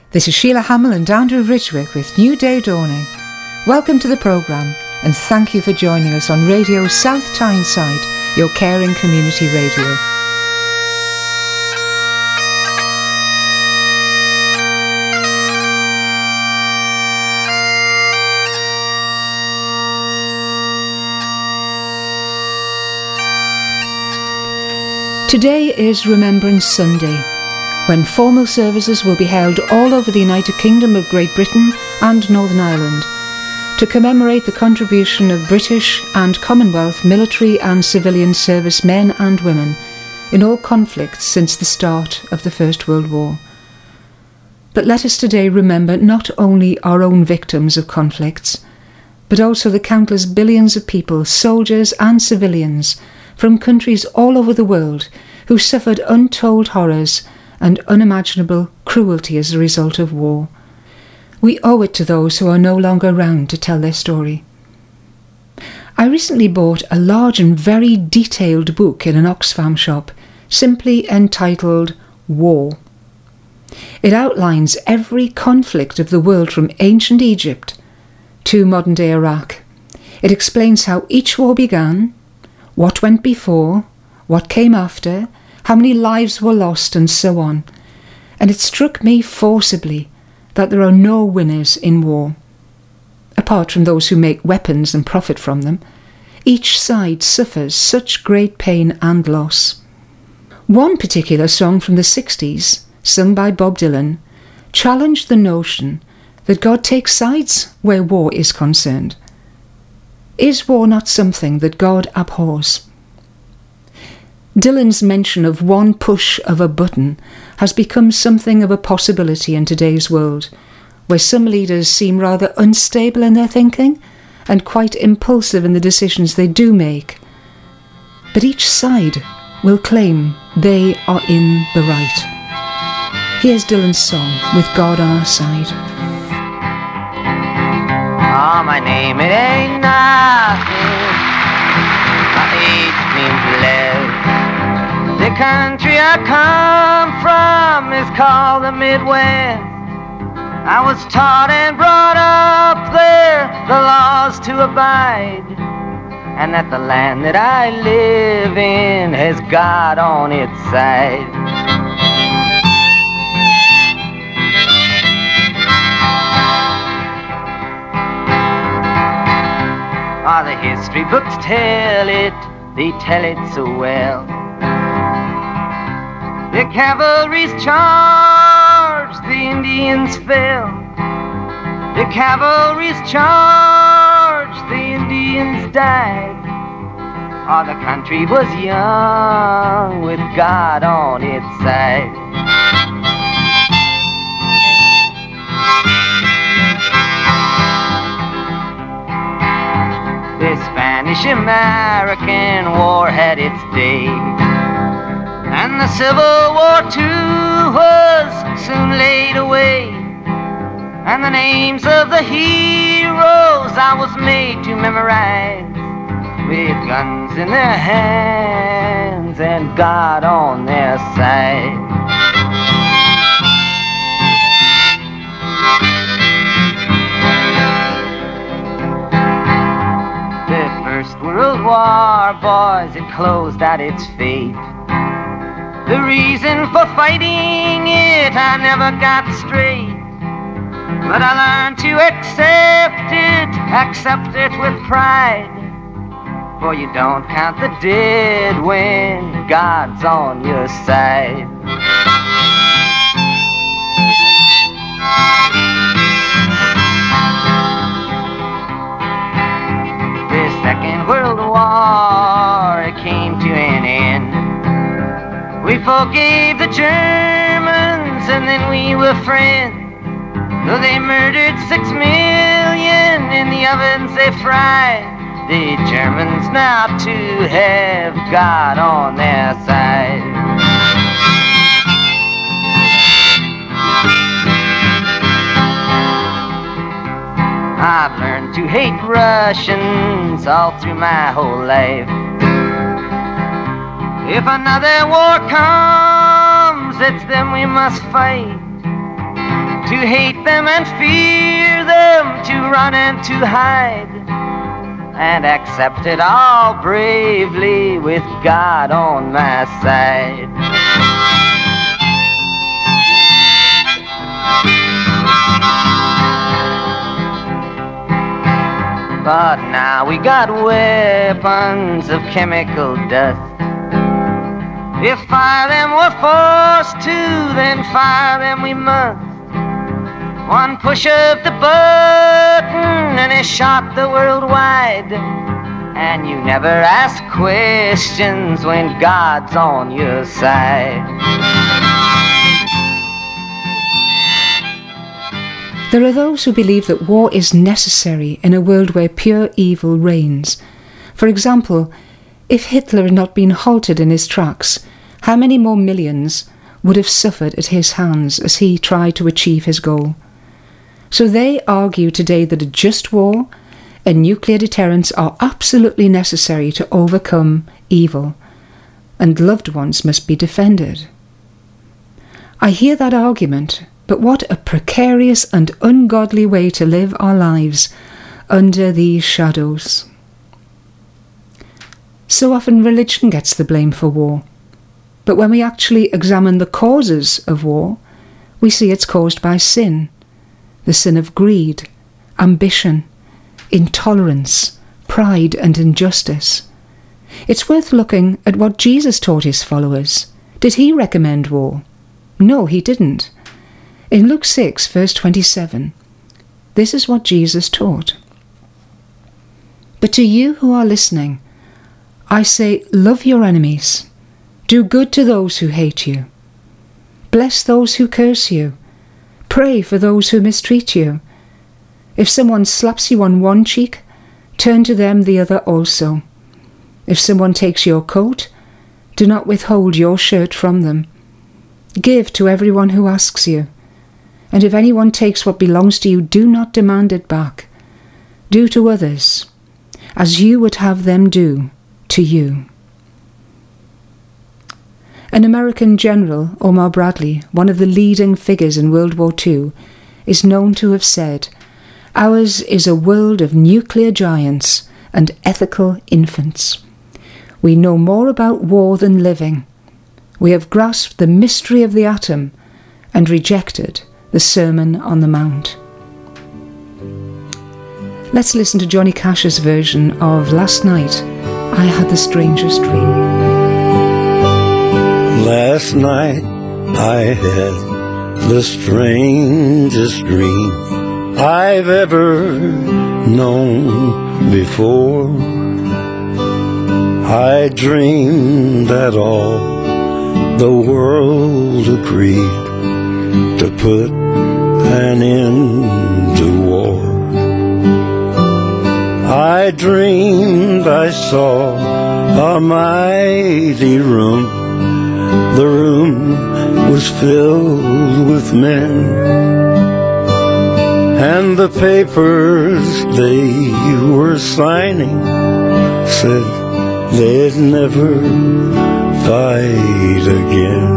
This is Sheila Hamill and Andrew Ridgwick with New Day Dawning. Welcome to the programme and thank you for joining us on Radio South Tyneside, your caring community radio. Today is Remembrance Sunday, when formal services will be held all over the United Kingdom of Great Britain and Northern Ireland to commemorate the contribution of British and Commonwealth military and civilian service men and women in all conflicts since the start of the First World War. But let us today remember not only our own victims of conflicts, but also the countless billions of people, soldiers and civilians, from countries all over the world who suffered untold horrors and unimaginable cruelty as a result of war. We owe it to those who are no longer around to tell their story. I recently bought a large and very detailed book in an Oxfam shop, simply entitled War. It outlines every conflict of the world from ancient Egypt to modern-day Iraq. It explains how each war began, what went before, what came after, how many lives were lost, and so on. And it struck me forcibly that there are no winners in war. Apart from those who make weapons and profit from them, each side suffers such great pain and loss. One particular song from the 60s, sung by Bob Dylan, challenged the notion that God takes sides where war is concerned. Is war not something that God abhors? Dylan's mention of one push of a button has become something of a possibility in today's world, where some leaders seem rather unstable in their thinking and quite impulsive in the decisions they do make. But each side will claim they are in the right. Here's Dylan's song, With God on Our Side. Oh, my name, it ain't nothing. My age means less. The country I come from is called the Midwest. I was taught and brought up there the laws to abide, and that the land that I live in has God on its side. Ah, the history books tell it, they tell it so well. The cavalry's charged, the Indians fell. The cavalry's charged, the Indians died. Ah, the country was young with God on its side. The Spanish-American War had its day, and the Civil War too was soon laid away. And the names of the heroes I was made to memorize, with guns in their hands and God on their side. The First World War, boys, it closed out its fate. The reason for fighting it I never got straight, but I learned to accept it with pride. For you don't count the dead when God's on your side. The Second World War, it came to an end. We forgave the Germans and then we were friends. Though they murdered 6 million in the ovens they fried, the Germans now too have God on their side. I've learned to hate Russians all through my whole life. If another war comes, it's them we must fight. To hate them and fear them, to run and to hide, and accept it all bravely with God on my side. But now we got weapons of chemical dust. If fire them we're forced to, then fire them we must. One push of the button and it shot the world wide. And you never ask questions when God's on your side. There are those who believe that war is necessary in a world where pure evil reigns. For example, if Hitler had not been halted in his tracks, how many more millions would have suffered at his hands as he tried to achieve his goal? So they argue today that a just war and nuclear deterrence are absolutely necessary to overcome evil, and loved ones must be defended. I hear that argument, but what a precarious and ungodly way to live our lives under these shadows. So often religion gets the blame for war, but when we actually examine the causes of war, we see it's caused by sin. The sin of greed, ambition, intolerance, pride and injustice. It's worth looking at what Jesus taught his followers. Did he recommend war? No, he didn't. In Luke 6, verse 27, this is what Jesus taught. But to you who are listening, I say, love your enemies. Do good to those who hate you. Bless those who curse you. Pray for those who mistreat you. If someone slaps you on one cheek, turn to them the other also. If someone takes your coat, do not withhold your shirt from them. Give to everyone who asks you. And if anyone takes what belongs to you, do not demand it back. Do to others as you would have them do to you. An American general, Omar Bradley, one of the leading figures in World War II, is known to have said, "Ours is a world of nuclear giants and ethical infants. We know more about war than living. We have grasped the mystery of the atom and rejected the Sermon on the Mount." Let's listen to Johnny Cash's version of Last Night I Had the Strangest Dream. Last night I had the strangest dream I've ever known before. I dreamed that all the world agreed to put an end to war. I dreamed I saw a mighty room. The room was filled with men, and the papers they were signing said they'd never fight again.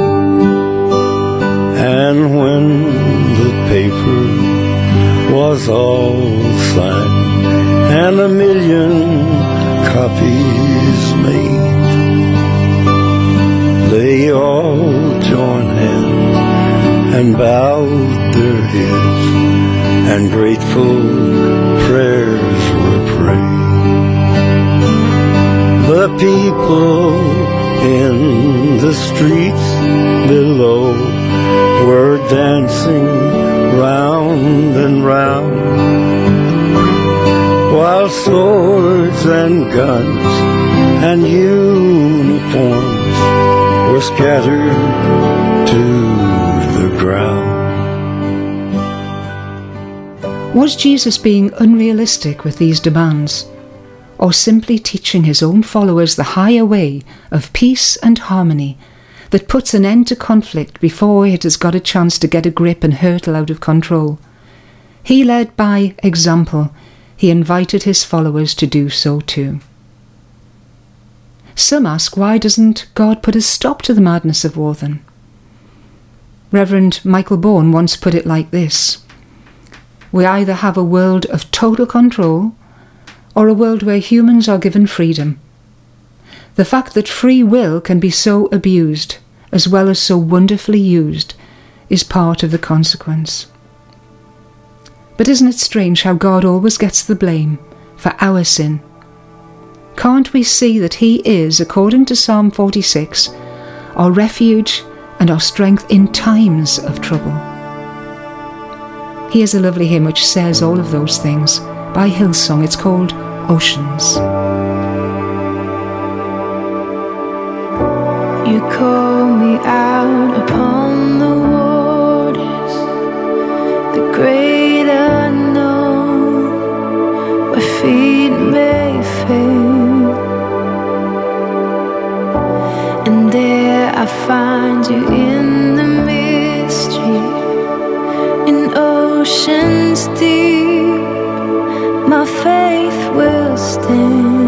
And when the paper was all signed and 1,000,000 copies made, they all joined hands and bowed their heads, and grateful prayers were prayed. The people in the streets below were dancing round and round, while swords and guns and uniforms were scattered to the ground. Was Jesus being unrealistic with these demands, or simply teaching his own followers the higher way of peace and harmony that puts an end to conflict before it has got a chance to get a grip and hurtle out of control? He led by example. He invited his followers to do so too. Some ask, why doesn't God put a stop to the madness of war then? Reverend Michael Bourne once put it like this: we either have a world of total control or a world where humans are given freedom. The fact that free will can be so abused, as well as so wonderfully used, is part of the consequence. But isn't it strange how God always gets the blame for our sin? Can't we see that He is, according to Psalm 46, our refuge and our strength in times of trouble? Here's a lovely hymn which says all of those things by Hillsong. It's called Oceans. You call me out upon the waters, the great unknown, where feet may fail, and there I find you in the mystery, in oceans deep, my faith will stand.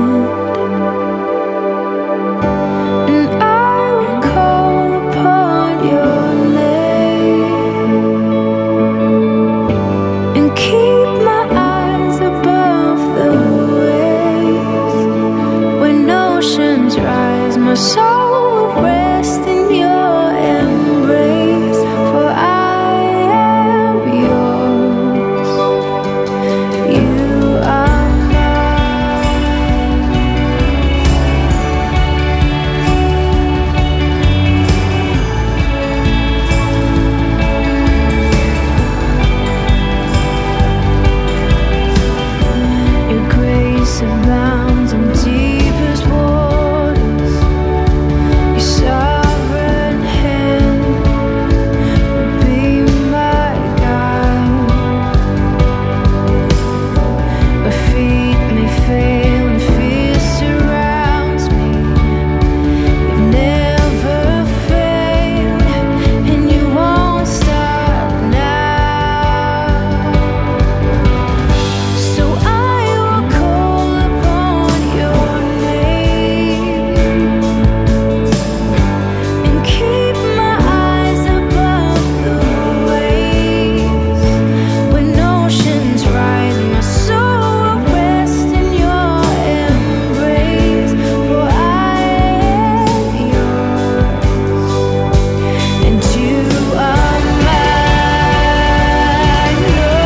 My soul will rest in your embrace, for I am yours. You are mine. Your grace abounds in deepest waters. Sovereign hand will be my guide. My feet may fail and fear surrounds me. You've never failed, and you won't stop now. So I will call upon your name and keep my eyes above the waves. When oceans rise, my soul will rest in your embrace, for I am yours, and you are mine,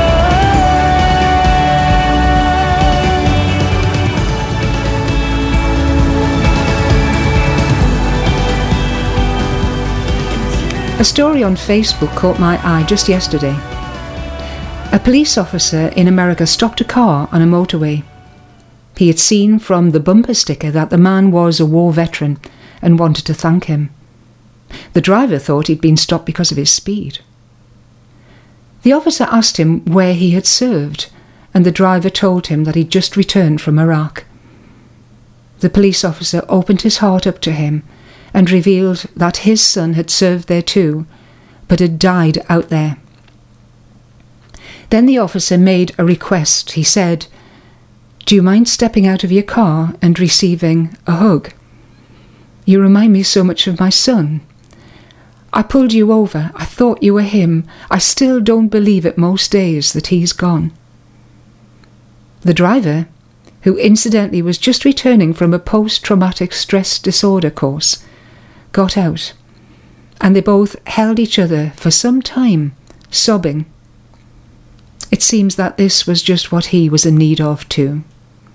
A story on Facebook caught my eye just yesterday. A police officer in America stopped a car on a motorway. He had seen from the bumper sticker that the man was a war veteran and wanted to thank him. The driver thought he'd been stopped because of his speed. The officer asked him where he had served, and the driver told him that he'd just returned from Iraq. The police officer opened his heart up to him and revealed that his son had served there too, but had died out there. Then the officer made a request. He said, "Do you mind stepping out of your car and receiving a hug? You remind me so much of my son. I pulled you over. I thought you were him. I still don't believe it most days that he's gone." The driver, who incidentally was just returning from a post-traumatic stress disorder course, got out, and they both held each other for some time, sobbing. It seems that this was just what he was in need of too.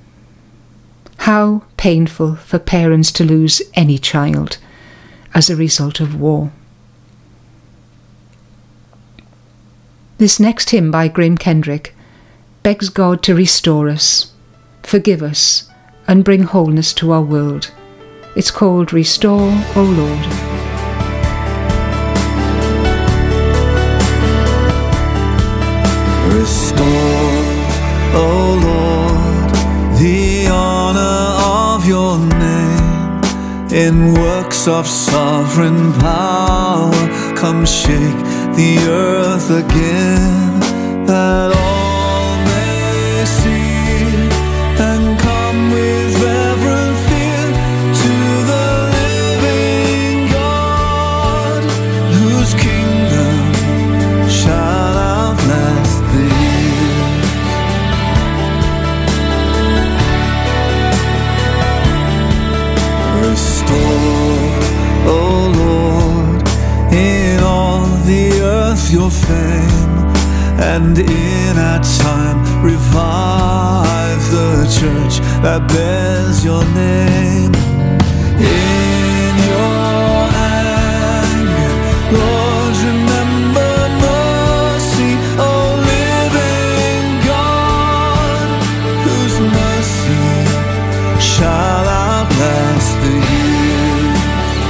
How painful for parents to lose any child as a result of war. This next hymn by Graham Kendrick begs God to restore us, forgive us, and bring wholeness to our world. It's called Restore, O Lord. Restore, O Lord, the honor of your name in works of sovereign power. Come shake the earth again, that all may see and come with reverent fear to the living God, whose kingdom fame, and in our time revive the church that bears your name. In your anger, Lord, remember mercy, O living God, whose mercy shall outlast the years.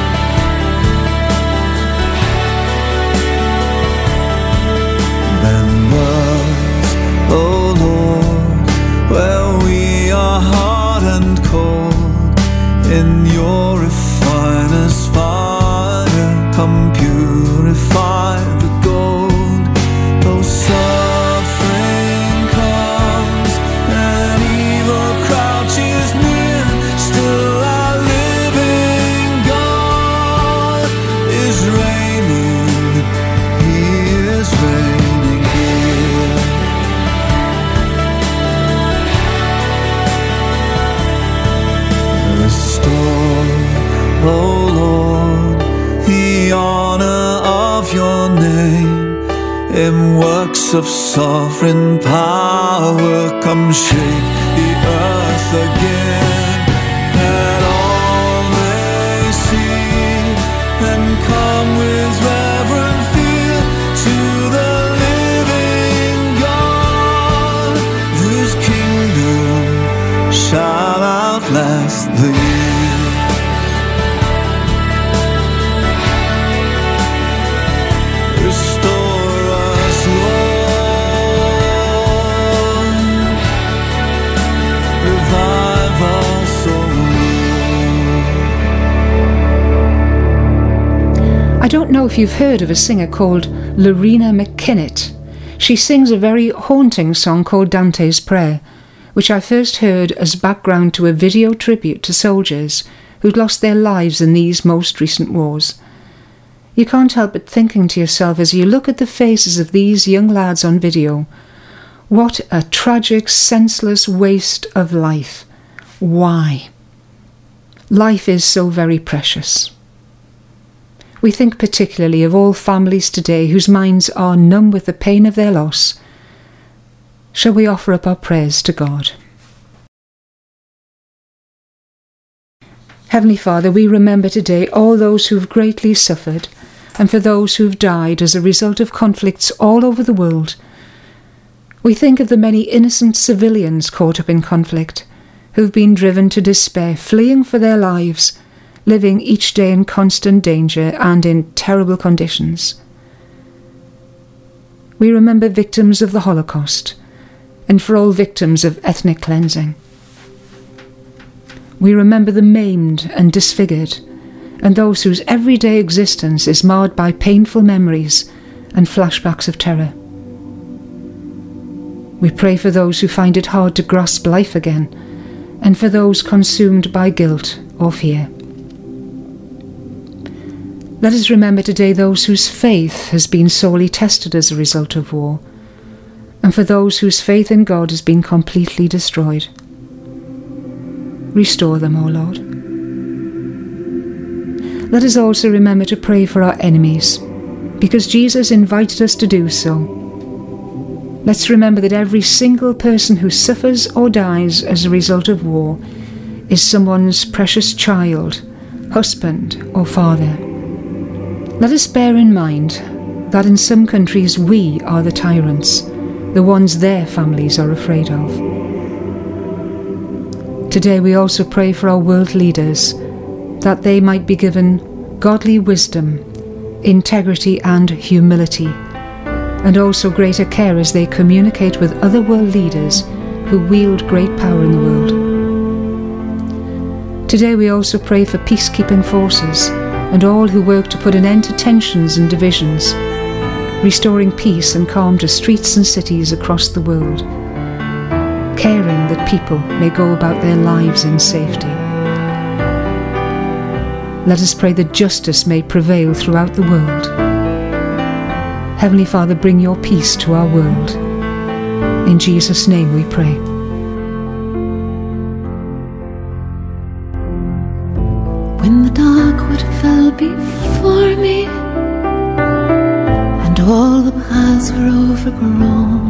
Bend us, O Lord, where we are hard and cold. In your refiner's fire, come purify the gold. Though suffering comes and evil crouches near, still our living God is reigning. He is reigning here. Restore, O Lord, the honor of your name. In works of sovereign power, come shake the earth again, that all may see and come with reverent fear to the living God, whose kingdom shall outlast the year. Restore us, Lord. Revive us, O Lord. I don't know if you've heard of a singer called Lorena McKinnett. She sings a very haunting song called Dante's Prayer, which I first heard as background to a video tribute to soldiers who'd lost their lives in these most recent wars. You can't help but thinking to yourself as you look at the faces of these young lads on video, what a tragic, senseless waste of life. Why? Life is so very precious. We think particularly of all families today whose minds are numb with the pain of their loss. Shall we offer up our prayers to God? Heavenly Father, we remember today all those who've greatly suffered, and for those who've died as a result of conflicts all over the world. We think of the many innocent civilians caught up in conflict, who've been driven to despair, fleeing for their lives, living each day in constant danger and in terrible conditions. We remember victims of the Holocaust, and for all victims of ethnic cleansing. We remember the maimed and disfigured, and those whose everyday existence is marred by painful memories and flashbacks of terror. We pray for those who find it hard to grasp life again, and for those consumed by guilt or fear. Let us remember today those whose faith has been sorely tested as a result of war, and for those whose faith in God has been completely destroyed. Restore them, O Lord. Let us also remember to pray for our enemies, because Jesus invited us to do so. Let's remember that every single person who suffers or dies as a result of war is someone's precious child, husband or father. Let us bear in mind that in some countries we are the tyrants, the ones their families are afraid of. Today we also pray for our world leaders, that they might be given godly wisdom, integrity and humility, and also greater care as they communicate with other world leaders who wield great power in the world. Today we also pray for peacekeeping forces and all who work to put an end to tensions and divisions, restoring peace and calm to streets and cities across the world, caring that people may go about their lives in safety. Let us pray that justice may prevail throughout the world. Heavenly Father, bring your peace to our world. In Jesus' name we pray. When the dark wood fell before me, and all all the paths were overgrown.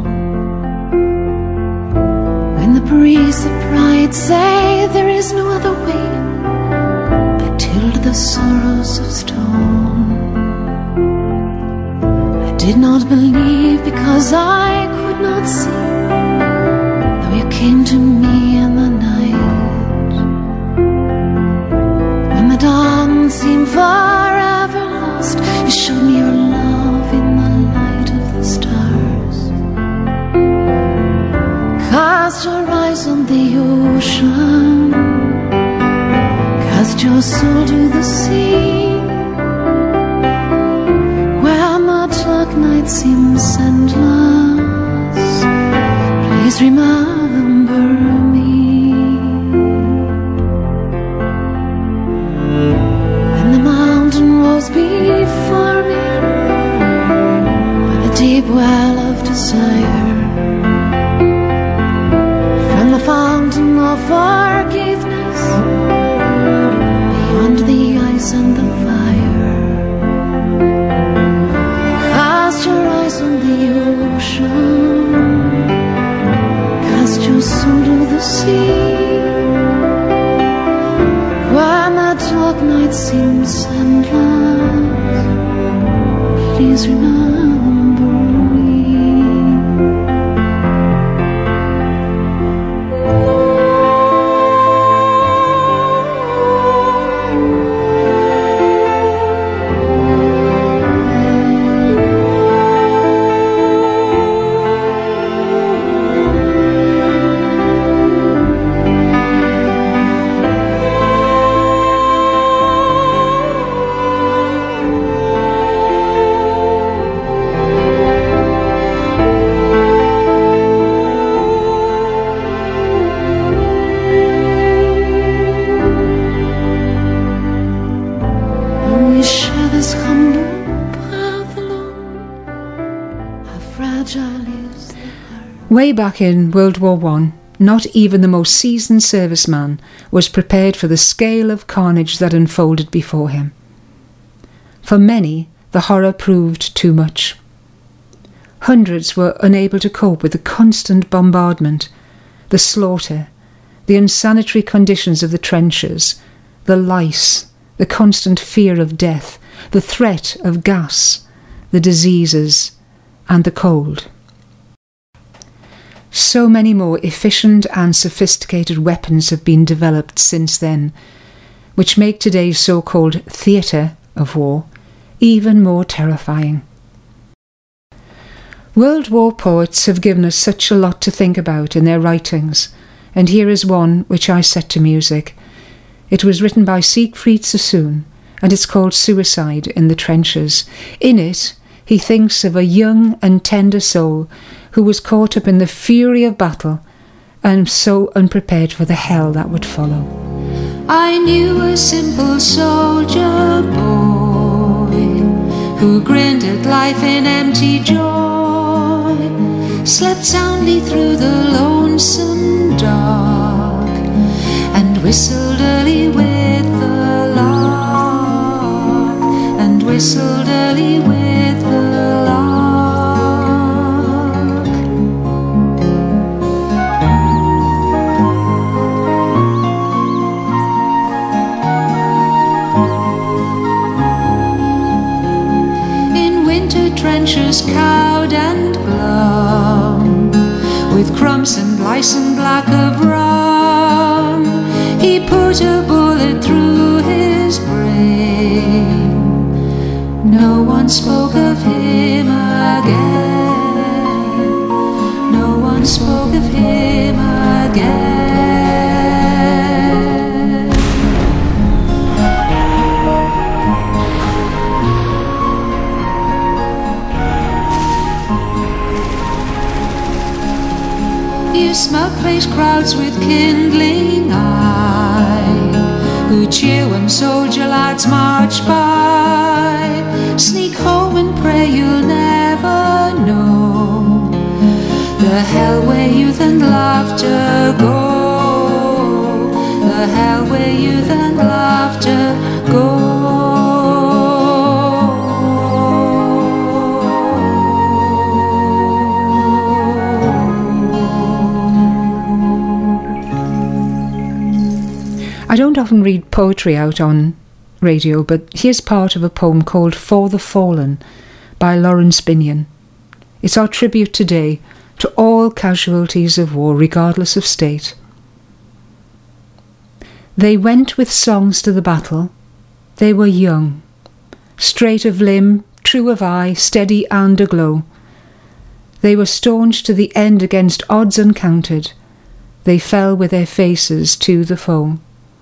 When the priests of pride say there is no other way, I tilled the sorrows of stone. I did not believe because I could not see, though you came to me in the night. When the dawn seemed forever lost, you showed me your love in the light of the stars. Cast your eyes on the ocean, cast your soul to the sea, where the dark night seems endless. Please remember me. When the mountain rose before me by the deep well of desire, from the fountain of forgiveness, beyond the ice and the fire. Cast your eyes on the ocean, cast your soul to the sea, when the dark night seems endless. Please remember me. We share this humble path alone. How fragile is the heart. Way back in World War I, not even the most seasoned serviceman was prepared for the scale of carnage that unfolded before him. For many, the horror proved too much. Hundreds were unable to cope with the constant bombardment, the slaughter, the unsanitary conditions of the trenches, the lice, the constant fear of death, the threat of gas, the diseases, and the cold. So many more efficient and sophisticated weapons have been developed since then, which make today's so-called theatre of war even more terrifying. World War poets have given us such a lot to think about in their writings, and here is one which I set to music. It was written by Siegfried Sassoon, and it's called Suicide in the Trenches. In it, he thinks of a young and tender soul who was caught up in the fury of battle and so unprepared for the hell that would follow. I knew a simple soldier boy who grinned at life in empty joy, slept soundly through the lonesome dark, and whistled early with the lark, and whistled early with the lark. In winter trenches cowed and glum, with crumbs and lice and black of rum, he put a bullet through his brain. No one spoke of him again. No one spoke of him again. You smug-faced crowds with kindling eye, who cheer when soldier lads march by, sneak home and pray you'll never know the hell where youth and laughter go, the hell where youth and laughter go. I don't often read poetry out on radio, but here's part of a poem called For the Fallen by Lawrence Binion. It's our tribute today to all casualties of war, regardless of state. They went with songs to the battle. They were young, straight of limb, true of eye, steady and aglow. They were staunch to the end against odds uncounted. They fell with their faces to the foe.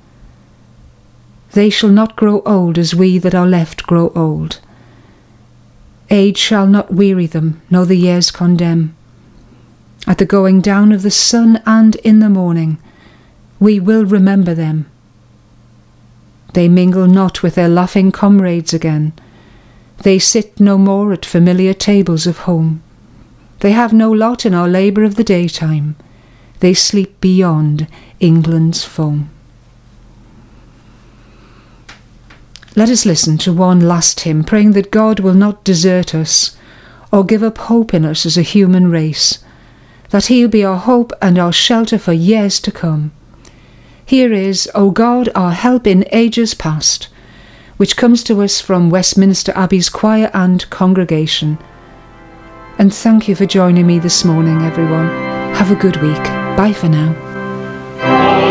They shall not grow old as we that are left grow old. Age shall not weary them, nor the years condemn. At the going down of the sun and in the morning, we will remember them. They mingle not with their laughing comrades again. They sit no more at familiar tables of home. They have no lot in our labour of the daytime. They sleep beyond England's foam. Let us listen to one last hymn, praying that God will not desert us or give up hope in us as a human race, that He'll be our hope and our shelter for years to come. Here is, O God, our help in ages past, which comes to us from Westminster Abbey's choir and congregation. And thank you for joining me this morning, everyone. Have a good week. Bye for now.